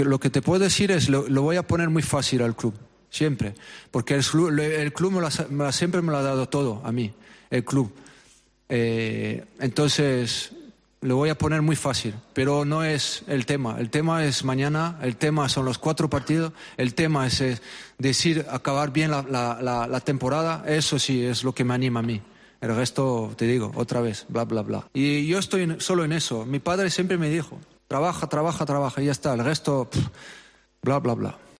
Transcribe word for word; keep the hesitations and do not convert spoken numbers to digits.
Lo que te puedo decir es, lo, lo voy a poner muy fácil al club, siempre, porque el, el club me lo, me lo, siempre me lo ha dado todo a mí, el club. Eh, entonces, lo voy a poner muy fácil, pero no es el tema. El tema es mañana, el tema son los cuatro partidos, el tema es, es decir, acabar bien la, la, la, la temporada, eso sí es lo que me anima a mí. El resto, te digo, otra vez, bla, bla, bla. Y yo estoy en, solo en eso. Mi padre siempre me dijo, trabaja, trabaja, trabaja, y ya está. El resto, pff, bla, bla, bla.